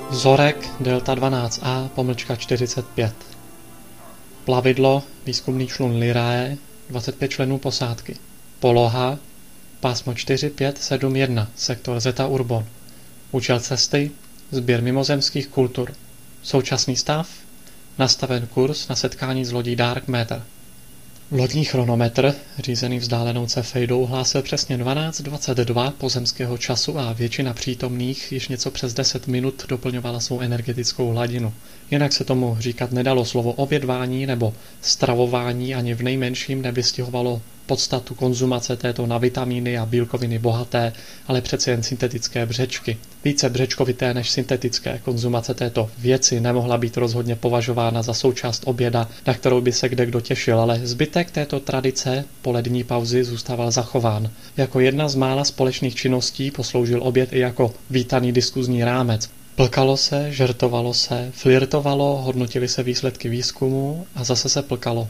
Vzorek Delta 12A-45. Plavidlo výzkumný člun Lyrae, 25 členů posádky. Poloha pásmo 4571, sektor Zeta Urbon. Účel cesty sběr mimozemských kultur. Současný stav nastaven kurz na setkání s lodí Dark Matter. Lodní chronometr, řízený vzdálenou cefejdou, hlásil přesně 12:22 pozemského času a většina přítomných již něco přes 10 minut doplňovala svou energetickou hladinu. Jinak se tomu říkat nedalo. Slovo obědvání nebo stravování ani v nejmenším nevystihovalo podstatu konzumace této na vitamíny a bílkoviny bohaté, ale přece jen syntetické břečky. Více břečkovité než syntetické konzumace této věci nemohla být rozhodně považována za součást oběda, na kterou by se kdekdo těšil, ale zbytek této tradice po lední pauzy zůstával zachován. Jako jedna z mála společných činností posloužil oběd i jako vítaný diskuzní rámec. Plkalo se, žertovalo se, flirtovalo, hodnotily se výsledky výzkumu a zase se plkalo.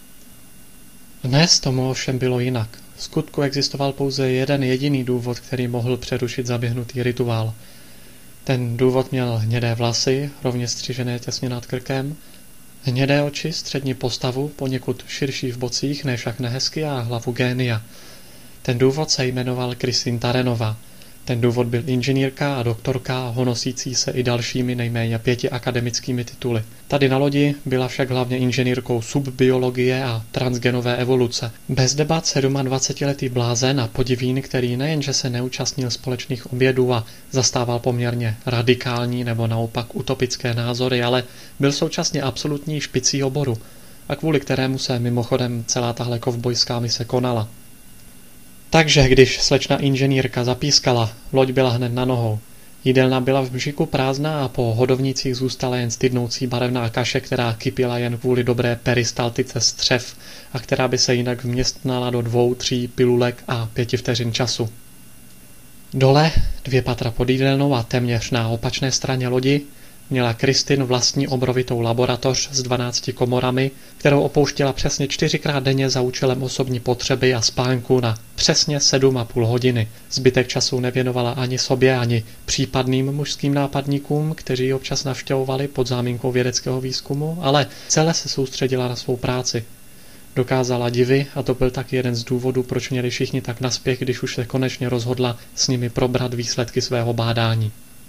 Dnes tomu ovšem bylo jinak. V skutku existoval pouze jeden jediný důvod, který mohl přerušit zaběhnutý rituál. Ten důvod měl hnědé vlasy, rovně střižené těsně nad krkem, hnědé oči, střední postavu, poněkud širší v bocích, ne však nehezky, a hlavu génia. Ten důvod se jmenoval Christine Tarenová. Ten důvod byl inženýrka a doktorka, honosící se i dalšími nejméně 5 akademickými tituly. Tady na lodi byla však hlavně inženýrkou subbiologie a transgenové evoluce. Bez debat 27letý blázen a podivín, který nejenže se neúčastnil společných obědů a zastával poměrně radikální nebo naopak utopické názory, ale byl současně absolutní špicí oboru, a kvůli kterému se mimochodem celá tahle kovbojská mise konala. Takže když slečna inženýrka zapískala, loď byla hned na nohou. Jídelna byla v břiku prázdná a po hodovnicích zůstala jen stydnoucí barevná kaše, která kypila jen kvůli dobré peristaltice střev a která by se jinak vměstnala do 2-3 pilulek a 5 vteřin času. Dole, 2 patra pod jídelnou a téměř na opačné straně lodi, měla Christine vlastní obrovitou laboratoř s 12 komorami, kterou opouštěla přesně 4krát denně za účelem osobní potřeby a spánku na přesně 7,5 hodiny. Zbytek času nevěnovala ani sobě, ani případným mužským nápadníkům, kteří občas navštěvovali pod záminkou vědeckého výzkumu, ale celé se soustředila na svou práci. Dokázala divy a to byl taky jeden z důvodů, proč měli všichni tak naspěch, když už se konečně rozhodla s nimi probrat výsledky svého bádání.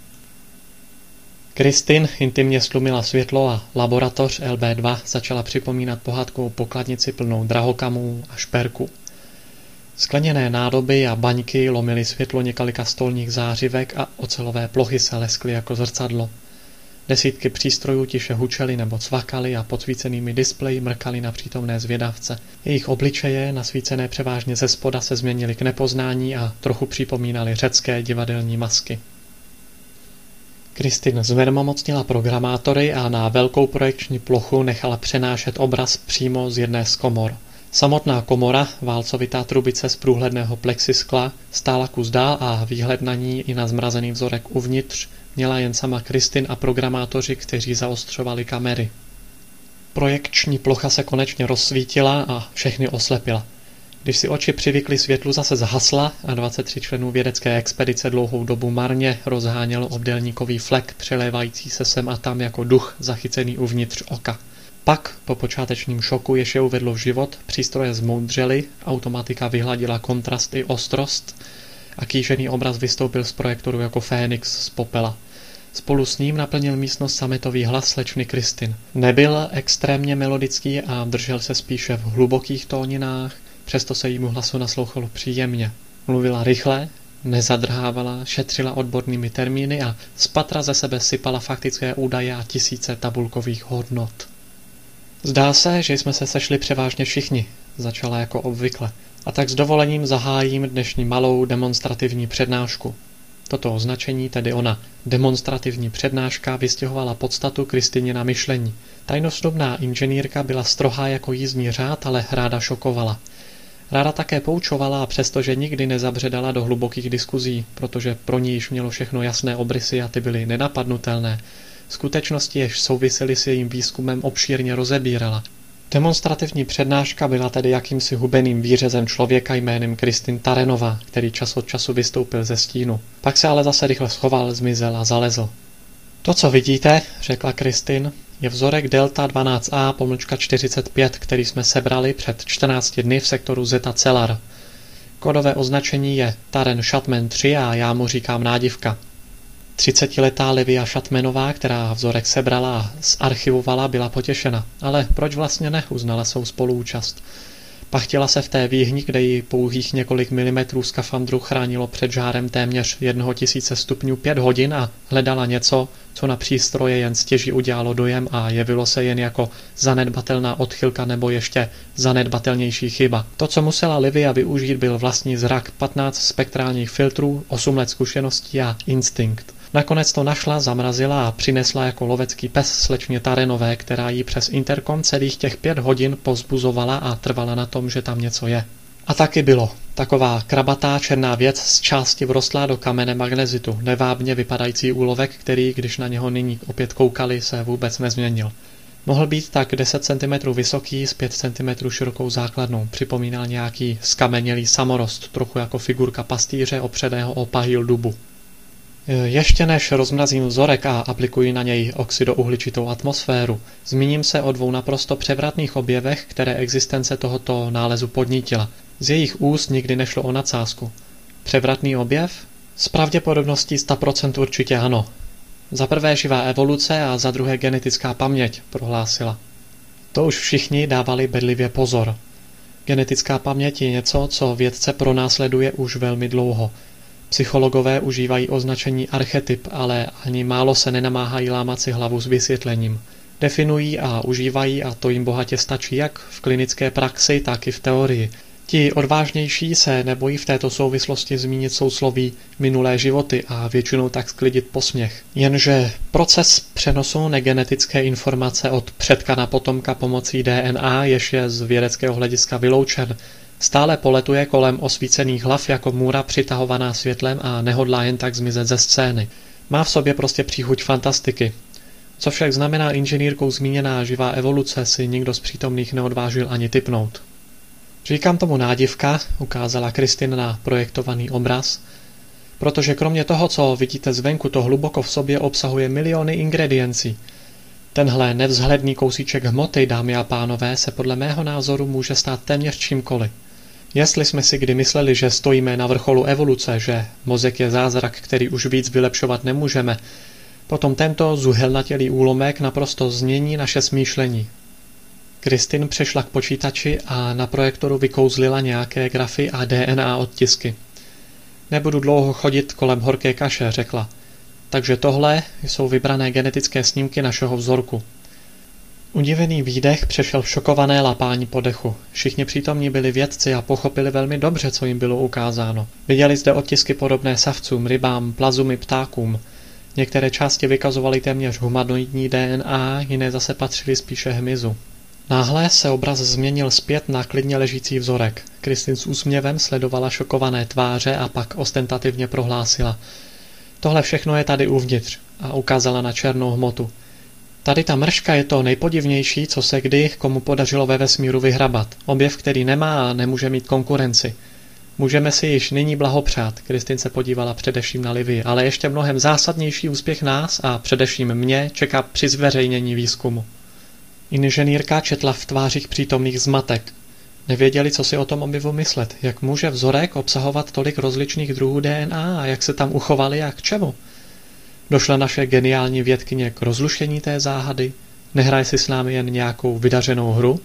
Christine intimně stlumila světlo a laboratoř LB2 začala připomínat pohádkovou pokladnici plnou drahokamů a šperků. Skleněné nádoby a baňky lomily světlo několika stolních zářivek a ocelové plochy se leskly jako zrcadlo. Desítky přístrojů tiše hučely nebo cvakaly a podsvícenými displeji mrkaly na přítomné zvědavce. Jejich obličeje, nasvícené převážně ze spoda, se změnily k nepoznání a trochu připomínaly řecké divadelní masky. Christine zmermomocnila programátory a na velkou projekční plochu nechala přenášet obraz přímo z jedné z komor. Samotná komora, válcovitá trubice z průhledného plexiskla, stála kus dál a výhled na ní i na zmrazený vzorek uvnitř měla jen sama Christine a programátoři, kteří zaostřovali kamery. Projekční plocha se konečně rozsvítila a všechny oslepila. Když si oči přivykly světlu, zase zhasla a 23 členů vědecké expedice dlouhou dobu marně rozhánělo obdélníkový flek, přelévající se sem a tam jako duch zachycený uvnitř oka. Pak, po počátečním šoku, jež je uvedlo v život, přístroje zmoudřely, automatika vyhladila kontrast i ostrost a kýžený obraz vystoupil z projektoru jako fénix z popela. Spolu s ním naplnil místnost sametový hlas slečny Christine. Nebyl extrémně melodický a držel se spíše v hlubokých tóninách, přesto se jímu hlasu naslouchalo příjemně. Mluvila rychle, nezadrhávala, šetřila odbornými termíny a z patra ze sebe sypala faktické údaje a tisíce tabulkových hodnot. Zdá se, že jsme se sešli převážně všichni, začala jako obvykle, a tak s dovolením zahájím dnešní malou demonstrativní přednášku. Toto označení, tedy ona demonstrativní přednáška, vystihovala podstatu Christinina myšlení. Tajnosnubná inženýrka byla strohá jako jízdní řád, ale ráda šokovala. Ráda také poučovala a přestože nikdy nezabředala do hlubokých diskuzí, protože pro ní již mělo všechno jasné obrysy a ty byly nenapadnutelné, skutečnosti, jež souvisely s jejím výzkumem, obšírně rozebírala. Demonstrativní přednáška byla tedy jakýmsi hubeným výřezem člověka jménem Christine Tarenová, který čas od času vystoupil ze stínu. Pak se ale zase rychle schoval, zmizel a zalezl. To, co vidíte, řekla Kristin, je vzorek Delta 12A-45, který jsme sebrali před 14 dny v sektoru Zeta Celar. Kodové označení je Taren Shatman 3 a já mu říkám nádivka. 30letá Livia Shatmanová, která vzorek sebrala a zarchivovala, byla potěšena. Ale proč vlastně ne, uznala svou spoluúčast. Pachtila se v té výhni, kde ji pouhých několik milimetrů skafandru chránilo před žárem téměř 1000 stupňů 5 hodin a hledala něco, co na přístroje jen stěží udělalo dojem a jevilo se jen jako zanedbatelná odchylka nebo ještě zanedbatelnější chyba. To, co musela Livia využít, byl vlastní zrak, 15 spektrálních filtrů, 8 let zkušeností a instinkt. Nakonec to našla, zamrazila a přinesla jako lovecký pes slečně Tarenové, která jí přes interkom celých těch 5 hodin povzbuzovala a trvala na tom, že tam něco je. A taky bylo. Taková krabatá černá věc z části vrostlá do kamene magnezitu, nevábně vypadající úlovek, který, když na něho nyní opět koukali, se vůbec nezměnil. Mohl být tak 10 cm vysoký s 5 cm širokou základnou, připomínal nějaký skamenělý samorost, trochu jako figurka pastýře opředého o pahýl dubu. Ještě než rozmrazím vzorek a aplikuji na něj oxidouhličitou atmosféru, zmíním se o 2 naprosto převratných objevech, které existence tohoto nálezu podnítila. Z jejich úst nikdy nešlo o nadsázku. Převratný objev? S pravděpodobností 100% určitě ano. Za prvé živá evoluce a za druhé genetická paměť, prohlásila. To už všichni dávali bedlivě pozor. Genetická paměť je něco, co vědce pronásleduje už velmi dlouho. Psychologové užívají označení archetyp, ale ani málo se nenamáhají lámat si hlavu s vysvětlením. Definují a užívají a to jim bohatě stačí jak v klinické praxi, tak i v teorii. Ti odvážnější se nebojí v této souvislosti zmínit sousloví minulé životy a většinou tak sklidit posměch. Jenže proces přenosu negenetické informace od předka na potomka pomocí DNA, jež je z vědeckého hlediska vyloučen, stále poletuje kolem osvícených hlav jako můra přitahovaná světlem a nehodlá jen tak zmizet ze scény. Má v sobě prostě příchuť fantastiky. Co však znamená inženýrkou zmíněná živá evoluce, si nikdo z přítomných neodvážil ani tipnout. Říkám tomu nádivka, ukázala Kristin na projektovaný obraz, protože kromě toho, co vidíte zvenku, to hluboko v sobě obsahuje miliony ingrediencí. Tenhle nevzhledný kousíček hmoty, dámy a pánové, se podle mého názoru může stát téměř čímkoliv. Jestli jsme si kdy mysleli, že stojíme na vrcholu evoluce, že mozek je zázrak, který už víc vylepšovat nemůžeme, potom tento zuhelnatělý úlomek naprosto změní naše smýšlení. Kristin přešla k počítači a na projektoru vykouzlila nějaké grafy a DNA odtisky. Nebudu dlouho chodit kolem horké kaše, řekla. Takže tohle jsou vybrané genetické snímky našeho vzorku. Udivený výdech přešel v šokované lapání po dechu. Všichni přítomní byli vědci a pochopili velmi dobře, co jim bylo ukázáno. Viděli zde odtisky podobné savcům, rybám, plazům i ptákům. Některé části vykazovaly téměř humanoidní DNA, jiné zase patřily spíše hmyzu. Náhle se obraz změnil zpět na klidně ležící vzorek. Kristin s úsměvem sledovala šokované tváře a pak ostentativně prohlásila. Tohle všechno je tady uvnitř a ukázala na černou hmotu. Tady ta mrška je to nejpodivnější, co se kdy komu podařilo ve vesmíru vyhrabat. Objev, který nemá a nemůže mít konkurenci. Můžeme si již nyní blahopřát, Kristin se podívala především na Livii, ale ještě mnohem zásadnější úspěch nás a především mě čeká při zveřejnění výzkumu. Inženýrka četla v tvářích přítomných zmatek. Nevěděli, co si o tom objevu myslet, jak může vzorek obsahovat tolik rozličných druhů DNA a jak se tam uchovali a k čemu. Došla naše geniální vědkyně k rozluštění té záhady? Nehraje si s námi jen nějakou vydařenou hru?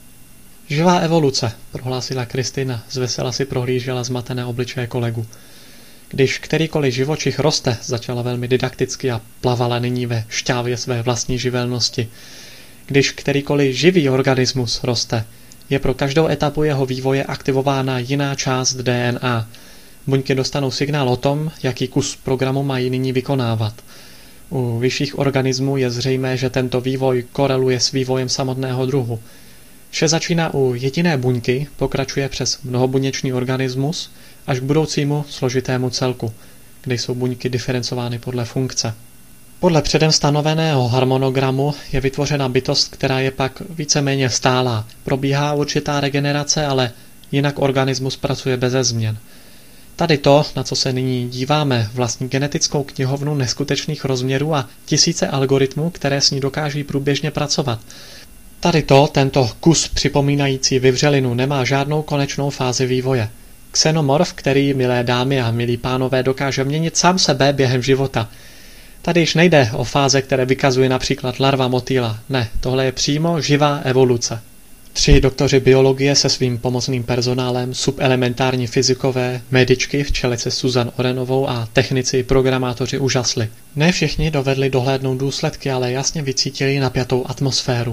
Živá evoluce, prohlásila Kristina, zvesela si prohlížela zmatené obličeje kolegu. Když kterýkoliv živočich roste, začala velmi didakticky a plavala nyní ve šťávě své vlastní živelnosti. Když kterýkoliv živý organismus roste, je pro každou etapu jeho vývoje aktivována jiná část DNA. Buňky dostanou signál o tom, jaký kus programu mají nyní vykonávat. U vyšších organismů je zřejmé, že tento vývoj koreluje s vývojem samotného druhu. Vše začíná u jediné buňky, pokračuje přes mnohobuněčný organismus až k budoucímu složitému celku, kde jsou buňky diferencovány podle funkce. Podle předem stanoveného harmonogramu je vytvořena bytost, která je pak víceméně stálá. Probíhá určitá regenerace, ale jinak organismus pracuje beze změn. Tady to, na co se nyní díváme, vlastní genetickou knihovnu neskutečných rozměrů a tisíce algoritmů, které s ní dokáží průběžně pracovat. Tady to, tento kus připomínající vyvřelinu, nemá žádnou konečnou fázi vývoje. Xenomorf, který, milé dámy a milí pánové, dokáže měnit sám sebe během života. Tady již nejde o fáze, které vykazuje například larva motýla. Ne, tohle je přímo živá evoluce. 3 doktoři biologie se svým pomocným personálem, subelementární fyzikové, medičky v čele se Susan Orenovou a technici i programátoři úžasli. Ne všichni dovedli dohlédnout důsledky, ale jasně vycítili napjatou atmosféru.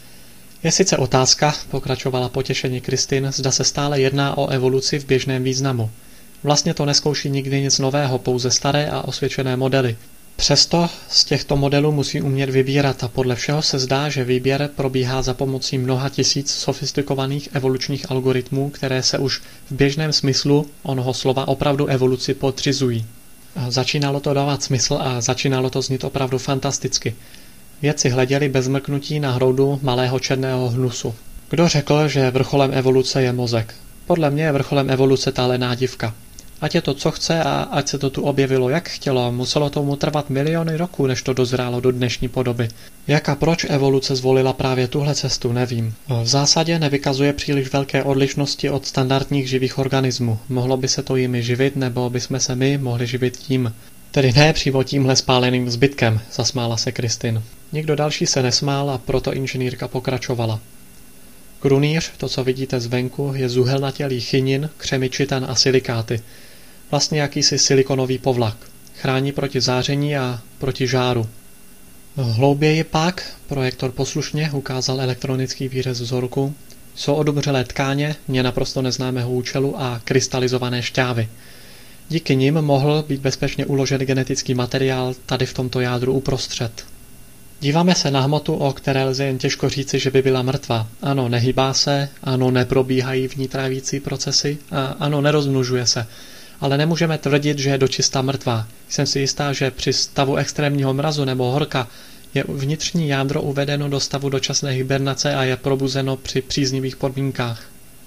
Je sice otázka, pokračovala potěšeně Kristin, zda se stále jedná o evoluci v běžném významu. Vlastně to neskouší nikdy nic nového, pouze staré a osvědčené modely. Přesto z těchto modelů musí umět vybírat a podle všeho se zdá, že výběr probíhá za pomocí mnoha tisíc sofistikovaných evolučních algoritmů, které se už v běžném smyslu onoho slova opravdu evoluci podřizují. Začínalo to dávat smysl a začínalo to znít opravdu fantasticky. Vědci hleděli bez mrknutí na hroudu malého černého hnusu. Kdo řekl, že vrcholem evoluce je mozek? Podle mě je vrcholem evoluce ta lená dívka. Ať je to co chce a ať se to tu objevilo jak chtělo, muselo tomu trvat miliony roků, než to dozrálo do dnešní podoby. Jak a proč evoluce zvolila právě tuhle cestu, nevím. V zásadě nevykazuje příliš velké odlišnosti od standardních živých organismů. Mohlo by se to jimi živit, nebo bychom se my mohli živit tím. Tedy ne přímo tímhle spáleným zbytkem, zasmála se Kristin. Nikdo další se nesmál a proto inženýrka pokračovala. Krunýř, to co vidíte zvenku, je zuhelnatělý chinin, křemy čitan a silikáty. Vlastně jakýsi silikonový povlak. Chrání proti záření a proti žáru. Hlouběji pak, projektor poslušně ukázal elektronický výřez vzorku, jsou odumřelé tkáně, mě naprosto neznámého účelu a krystalizované šťávy. Díky nim mohl být bezpečně uložen genetický materiál tady v tomto jádru uprostřed. Díváme se na hmotu, o které lze jen těžko říci, že by byla mrtvá. Ano, nehybá se, ano, neprobíhají v ní trávící procesy a ano, nerozmnožuje se. Ale nemůžeme tvrdit, že je dočista mrtvá. Jsem si jistá, že při stavu extrémního mrazu nebo horka je vnitřní jádro uvedeno do stavu dočasné hibernace a je probuzeno při příznivých podmínkách.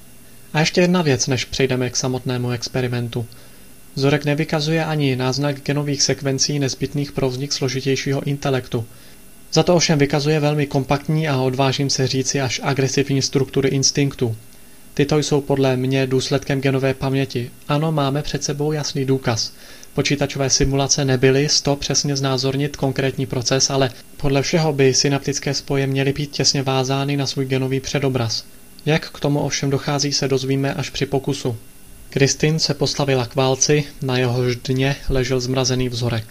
A ještě jedna věc, než přejdeme k samotnému experimentu. Vzorek nevykazuje ani náznak genových sekvencí nezbytných pro vznik složitějšího intelektu. Za to ovšem vykazuje velmi kompaktní a odvážím se říci až agresivní struktury instinktů. Tyto jsou podle mě důsledkem genové paměti. Ano, máme před sebou jasný důkaz. Počítačové simulace nebyly přesně znázornit konkrétní proces, ale podle všeho by synaptické spoje měly být těsně vázány na svůj genový předobraz. Jak k tomu ovšem dochází, se dozvíme až při pokusu. Kristin se postavila k válci, na jehož dně ležel zmrazený vzorek.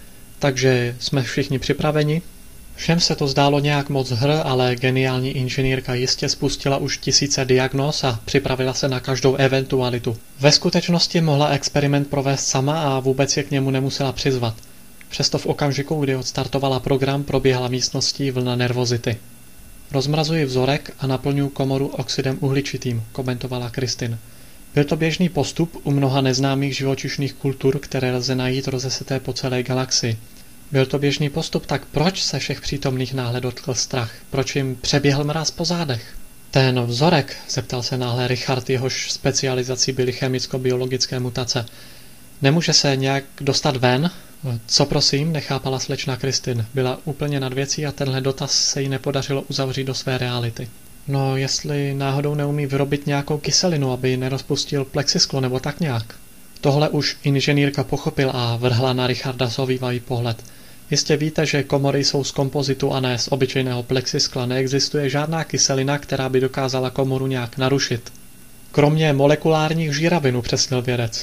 Takže jsme všichni připraveni? Všem se to zdálo nějak moc ale geniální inženýrka jistě spustila už tisíce diagnóz a připravila se na každou eventualitu. Ve skutečnosti mohla experiment provést sama a vůbec je k němu nemusela přizvat. Přesto v okamžiku, kdy odstartovala program, proběhla místností vlna nervozity. Rozmrazuji vzorek a naplňuji komoru oxidem uhličitým, komentovala Kristin. Byl to běžný postup u mnoha neznámých živočišných kultur, které lze najít rozeseté po celé galaxii. Byl to běžný postup, tak proč se všech přítomných náhle dotkl strach? Proč jim přeběhl mráz po zádech? Ten vzorek, zeptal se náhle Richard, jehož specializací byly chemicko-biologické mutace. Nemůže se nějak dostat ven? Co prosím, nechápala slečna Kristin. Byla úplně nad věcí a tenhle dotaz se jí nepodařilo uzavřít do své reality. No, jestli náhodou neumí vyrobit nějakou kyselinu, aby nerozpustil plexisklo nebo tak nějak. Tohle už inženýrka pochopil a vrhla na Richarda sovívavý pohled. Jistě víte, že komory jsou z kompozitu a ne z obyčejného plexiskla. Neexistuje žádná kyselina, která by dokázala komoru nějak narušit. Kromě molekulárních žíravin, upřesnil vědec.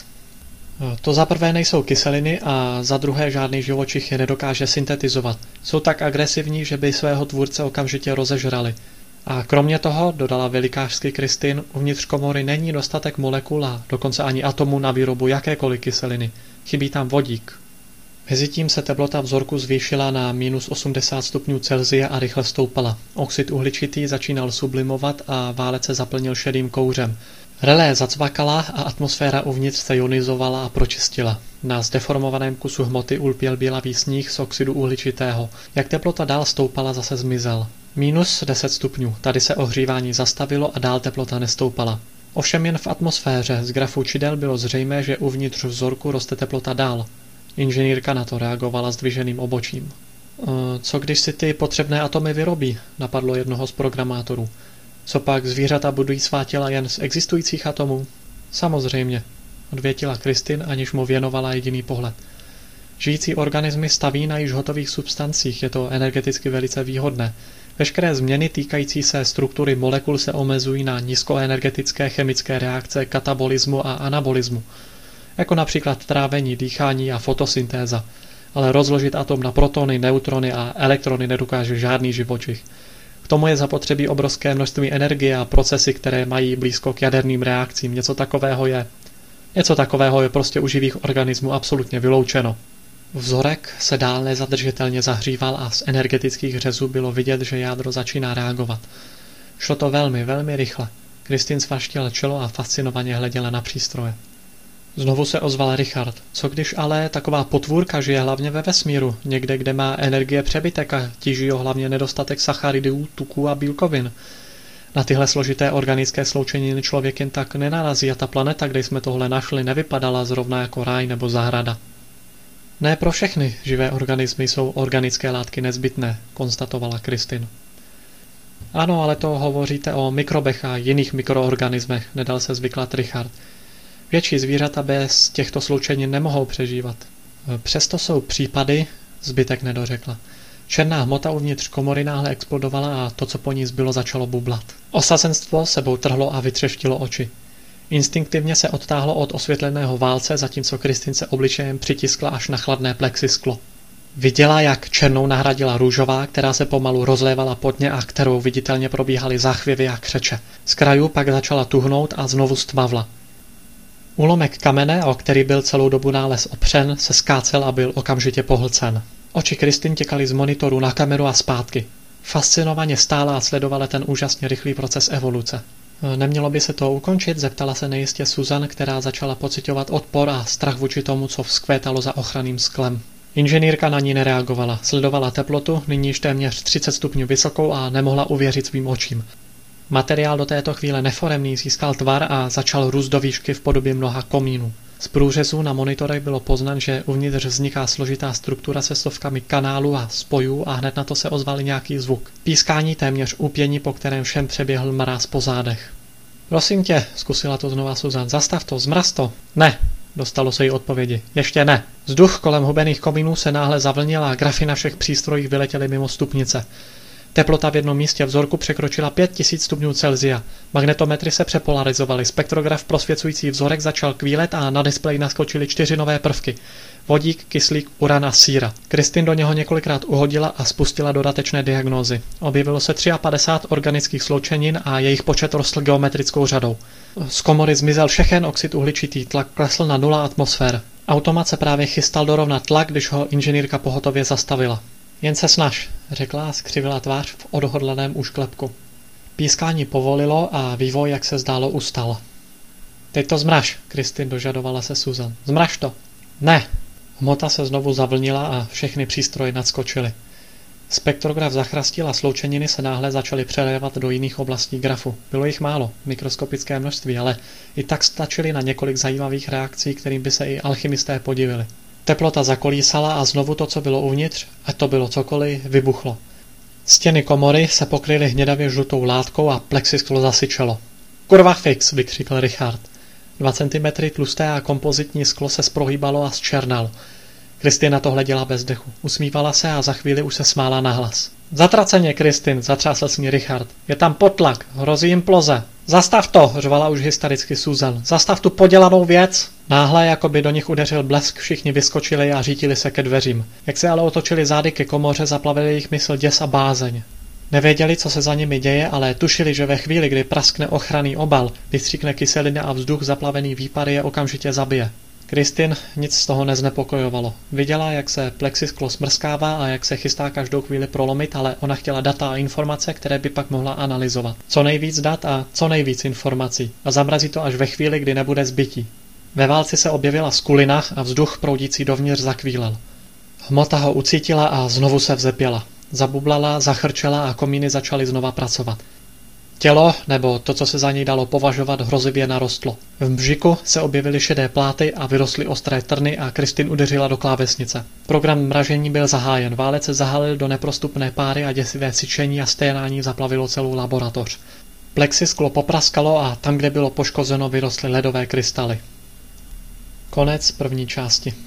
To za prvé nejsou kyseliny a za druhé žádný živočich je nedokáže syntetizovat. Jsou tak agresivní, že by svého tvůrce okamžitě rozežrali. A kromě toho, dodala velikářsky Kristin, uvnitř komory není dostatek molekul a dokonce ani atomů na výrobu jakékoliv kyseliny. Chybí tam vodík. Mezitím se teplota vzorku zvýšila na -80 stupňů Celsia a rychle stoupala. Oxid uhličitý začínal sublimovat a válec se zaplnil šedým kouřem. Relé zacvakala a atmosféra uvnitř se ionizovala a pročistila. Na zdeformovaném kusu hmoty ulpěl bělavý sníh z oxidu uhličitého. Jak teplota dál stoupala, zase zmizel. -10 stupňů. Tady se ohřívání zastavilo a dál teplota nestoupala. Ovšem jen v atmosféře z grafu čidel bylo zřejmé, že uvnitř vzorku roste teplota dál. Inženýrka na to reagovala zdviženým obočím. Co když si ty potřebné atomy vyrobí, napadlo jednoho z programátorů. Co pak zvířata budují svá těla jen z existujících atomů? Samozřejmě, odvětila Kristin, aniž mu věnovala jediný pohled. Žijící organismy staví na již hotových substancích, je to energeticky velice výhodné. Veškeré změny týkající se struktury molekul se omezují na nízkoenergetické chemické reakce katabolismu a anabolismu, jako například trávení, dýchání a fotosyntéza, ale rozložit atom na protony, neutrony a elektrony nedokáže žádný živočich. K tomu je zapotřebí obrovské množství energie a procesy, které mají blízko k jaderným reakcím. Něco takového je prostě u živých organismů absolutně vyloučeno. Vzorek se dál nezadržitelně zahříval a z energetických řezů bylo vidět, že jádro začíná reagovat. Šlo to velmi, velmi rychle. Kristin svaštila čelo a fascinovaně hleděla na přístroje. Znovu se ozval Richard. Co když ale taková potvůrka žije hlavně ve vesmíru, někde, kde má energie přebytek a tíží ho hlavně nedostatek sacharidů, tuků a bílkovin? Na tyhle složité organické sloučeniny člověk jen tak nenarazí a ta planeta, kde jsme tohle našli, nevypadala zrovna jako ráj nebo zahrada. Ne pro všechny živé organismy jsou organické látky nezbytné, konstatovala Kristin. Ano, ale to hovoříte o mikrobech a jiných mikroorganismech, nedal se zvyklat Richard. Větší zvířata bez těchto sloučenin nemohou přežívat. Přesto jsou případy, zbytek nedořekla. Černá hmota uvnitř komory náhle explodovala a to, co po ní zbylo, začalo bublat. Osazenstvo sebou trhlo a vytřeštilo oči. Instinktivně se odtáhlo od osvětleného válce, zatímco Kristin se obličejem přitiskla až na chladné plexisklo. Viděla, jak černou nahradila růžová, která se pomalu rozlévala pod ně a kterou viditelně probíhaly záchvěvy a křeče. Z krajů pak začala tuhnout a znovu stmavla. Úlomek kamene, o který byl celou dobu nález opřen, se skácel a byl okamžitě pohlcen. Oči Kristin těkaly z monitoru na kameru a zpátky. Fascinovaně stála a sledovala ten úžasně rychlý proces evoluce. Nemělo by se to ukončit, zeptala se nejistě Susan, která začala pociťovat odpor a strach vůči tomu, co vzkvétalo za ochranným sklem. Inženýrka na ní nereagovala, sledovala teplotu, nyní již téměř 30 stupňů vysokou a nemohla uvěřit svým očím. Materiál do této chvíle neforemný získal tvar a začal růst do výšky v podobě mnoha komínů. Z průřezů na monitorech bylo poznat, že uvnitř vzniká složitá struktura se stovkami kanálů a spojů a hned na to se ozval nějaký zvuk. Pískání téměř úpění, po kterém všem přeběhl mráz po zádech. Prosím tě, zkusila to znova Susan, zastav to, zmraz to. Ne, dostalo se jí odpovědi. Ještě ne. Vzduch kolem hubených komínů se náhle zavlnil a grafy na všech přístrojích vyletěly mimo stupnice. Teplota v jednom místě vzorku překročila 5000 stupňů Celsia. Magnetometry se přepolarizovaly, spektrograf prosvěcující vzorek začal kvílet a na displeji naskočily 4 nové prvky. Vodík, kyslík, uran a síra. Kristin do něho několikrát uhodila a spustila dodatečné diagnózy. Objevilo se 53 organických sloučenin a jejich počet rostl geometrickou řadou. Z komory zmizel všechen oxid uhličitý, tlak klesl na 0 atmosfér. Automat se právě chystal dorovnat tlak, když ho inženýrka pohotově zastavila. Jen se snaž, řekla a skřivila tvář v odhodlaném úšklepku. Pískání povolilo a vývoj, jak se zdálo, ustal. Teď to zmraž, Kristin dožadovala se Susan. Zmraž to. Ne. Hmota se znovu zavlnila a všechny přístroje nadskočily. Spektrograf zachrastil a sloučeniny se náhle začaly přelévat do jiných oblastí grafu. Bylo jich málo, mikroskopické množství, ale i tak stačily na několik zajímavých reakcí, kterým by se i alchymisté podivili. Teplota zakolísala a znovu to, co bylo uvnitř, ať to bylo cokoliv, vybuchlo. Stěny komory se pokryly hnědavě žlutou látkou a plexisklo zasyčelo. Kurva fix, vykřikl Richard. 2 cm tlusté a kompozitní sklo se zprohýbalo a zčernalo. Kristina to hleděla bez dechu. Usmívala se a za chvíli už se smála nahlas. Zatraceně, Kristin, zatřásl s ní Richard. Je tam potlak, hrozí imploze. Zastav to, řvala už hystericky Susan. Zastav tu podělanou věc. Náhle, jako by do nich udeřil blesk, všichni vyskočili a řítili se ke dveřím. Jak se ale otočili zády ke komoře, zaplavili jejich mysl děs a bázeň. Nevěděli, co se za nimi děje, ale tušili, že ve chvíli, kdy praskne ochranný obal, vystříkne kyselina a vzduch zaplavený výpary je okamžitě zabije. Kristin nic z toho neznepokojovalo. Viděla, jak se plexisklo smrskává a jak se chystá každou chvíli prolomit, ale ona chtěla data a informace, které by pak mohla analyzovat. Co nejvíc dat a co nejvíc informací. A zamrazí to až ve chvíli, kdy nebude zbytí. Ve válci se objevila skulina a vzduch proudící dovnitř zakvílel. Hmota ho ucítila a znovu se vzepěla. Zabublala, zachrčela a komíny začaly znova pracovat. Tělo, nebo to, co se za něj dalo považovat, hrozivě narostlo. V břiku se objevily šedé pláty a vyrostly ostré trny a Kristin udeřila do klávesnice. Program mražení byl zahájen, válec se zahalil do neprostupné páry a děsivé syčení a sténání zaplavilo celou laboratoř. Plexisklo popraskalo a tam, kde bylo poškozeno, vyrostly ledové krystaly. Konec první části.